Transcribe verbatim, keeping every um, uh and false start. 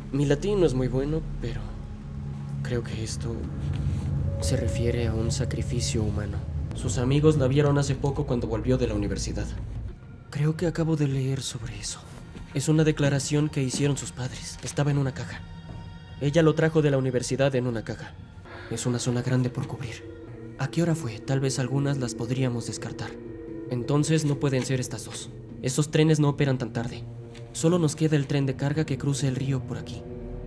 Mi latín no es muy bueno, pero creo que esto se refiere a un sacrificio humano. Sus amigos la vieron hace poco cuando volvió de la universidad. Creo que acabo de leer sobre eso. Es una declaración que hicieron sus padres. Estaba en una caja. Ella lo trajo de la universidad en una caja. Es una zona grande por cubrir. ¿A qué hora fue? Tal vez algunas las podríamos descartar. Entonces no pueden ser estas dos. Esos trenes no operan tan tarde. Solo nos queda el tren de carga que cruce el río por aquí.